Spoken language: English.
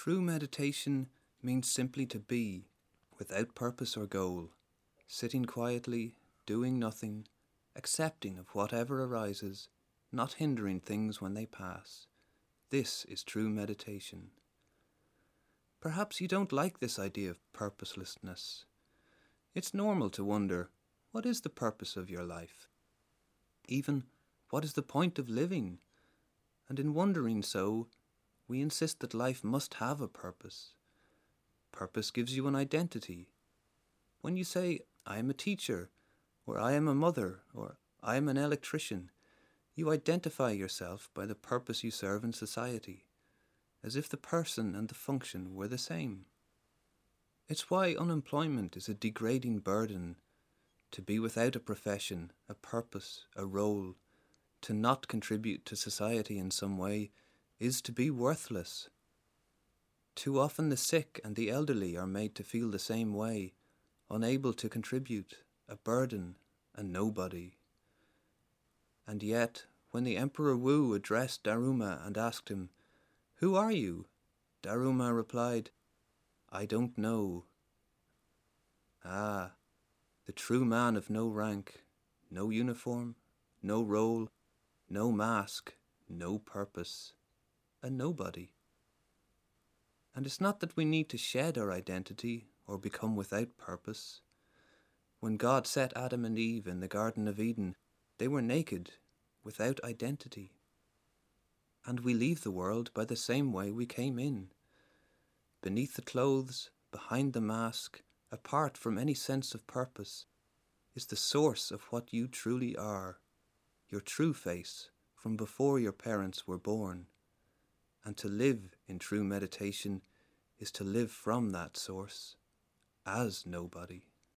True meditation means simply to be, without purpose or goal, sitting quietly, doing nothing, accepting of whatever arises, not hindering things when they pass. This is true meditation. Perhaps you don't like this idea of purposelessness. It's normal to wonder, what is the purpose of your life? Even, what is the point of living? And in wondering so, we insist that life must have a purpose. Purpose gives you an identity. When you say, I am a teacher, or I am a mother, or I am an electrician, you identify yourself by the purpose you serve in society, as if the person and the function were the same. It's why unemployment is a degrading burden. To be without a profession, a purpose, a role, to not contribute to society in some way, is to be worthless. Too often the sick and the elderly are made to feel the same way, unable to contribute, a burden, a nobody. And yet, when the Emperor Wu addressed Daruma and asked him, "Who are you?" Daruma replied, "I don't know." Ah, the true man of no rank, no uniform, no role, no mask, no purpose, a nobody. And it's not that we need to shed our identity or become without purpose. When God set Adam and Eve in the Garden of Eden, they were naked, without identity. And we leave the world by the same way we came in. Beneath the clothes, behind the mask, apart from any sense of purpose, is the source of what you truly are, your true face from before your parents were born. And to live in true meditation is to live from that source, as nobody.